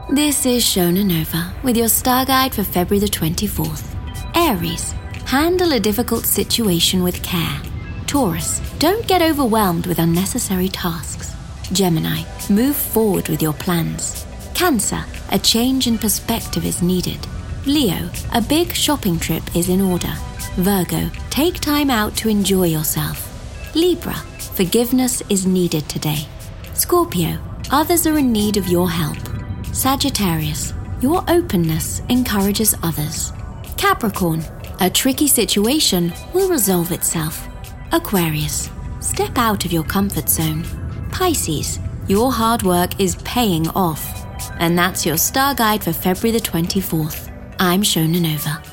This is Shona Nova with your star guide for February the 24th. Aries, handle a difficult situation with care. Taurus, don't get overwhelmed with unnecessary tasks. Gemini, move forward with your plans. Cancer, a change in perspective is needed. Leo, a big shopping trip is in order. Virgo, take time out to enjoy yourself. Libra, forgiveness is needed today. Scorpio, others are in need of your help. Sagittarius, your openness encourages others. Capricorn, a tricky situation will resolve itself. Aquarius, step out of your comfort zone. Pisces, your hard work is paying off. And that's your star guide for February the 24th. I'm Shona Nova.